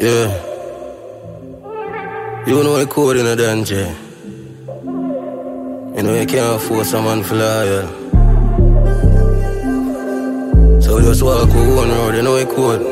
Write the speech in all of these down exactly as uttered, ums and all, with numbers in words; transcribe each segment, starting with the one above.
Yeah. You know I code in a danger. You know you can't force someone for loyal. So just walk one road, you know I code.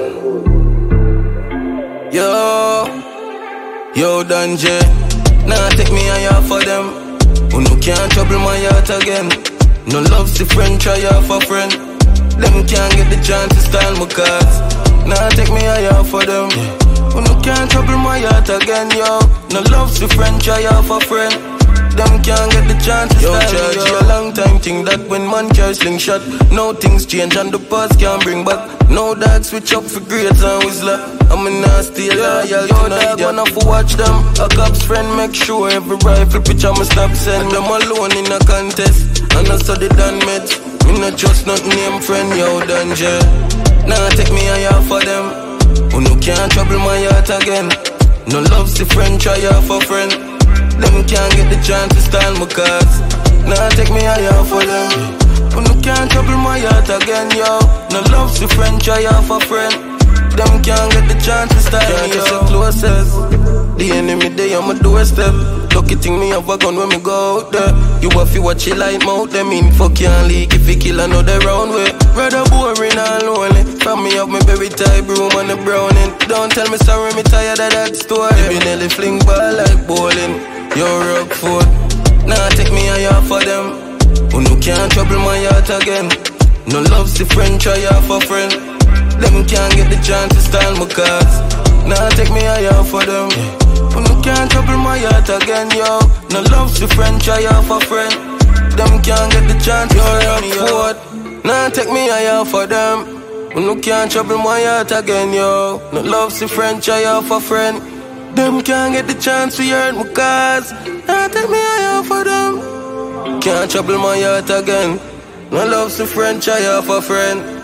Yo, yo danger. Nah take me higher for them. Who no can't trouble my heart again. No love's the friend, try off a friend. Them can't get the chance to style my cards. Nah take me higher for them. Who no can't trouble my heart again, yo. No love's the friend, try off a friend. Them can't get the chance to style me, yo. A long time thing that when man carry slingshot. Now things change and the past can't bring back. No dog switch up for grades and whistler. I'm a nasty loyal, yo dog wanna for watch them. A cop's friend make sure every rifle picture me stop send them alone in a contest. And I saw the done met. Me not trust not name friend, yo danger. Nah take me higher for them. Who no can't trouble my heart again. No love's the friend, try off a friend. Them can't get the chance to style my cards. Nah take me higher for them. Who no can't trouble my heart again, yo. No love's the friend, try off a friend. Them can't get the chance to style me, yo. So closest. The enemy day on my doorstep. Lucky thing me have a gun when me go out there. You have to watch your light mouth. Them info can't leak if you kill another round way. Rather boring and lonely. From me up me berry tie broom and the browning. Don't tell me sorry, me tired of that story. You nearly fling ball like bowling. You're rock foot. Nah take me higher for them. Who no can't trouble my heart again. No love's the friend, try off a friend. Them can't get the chance to style my cards. Nah take me higher for them. Who no can't trouble my heart again, yo. No love's the friend, try off a friend. Them can't get the chance to style me, yo. Nah take me higher for them. Who no can't trouble my heart again, yo. No love's the friend, try off a friend. Them can't get the chance to hurt my cause. Nah take me higher for them. Can't trouble my heart again. No love's the friend, try off a friend.